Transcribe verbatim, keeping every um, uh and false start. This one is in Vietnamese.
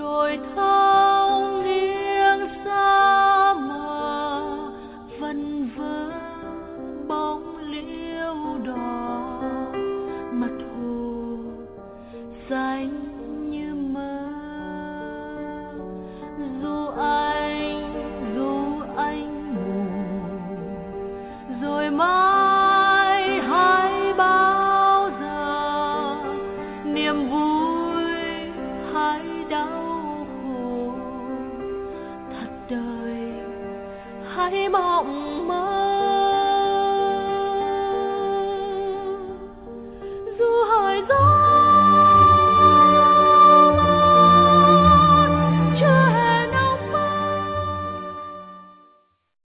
đồi thau nghiêng xa mà vần vơ bóng liễu đỏ, mặt hồ xanh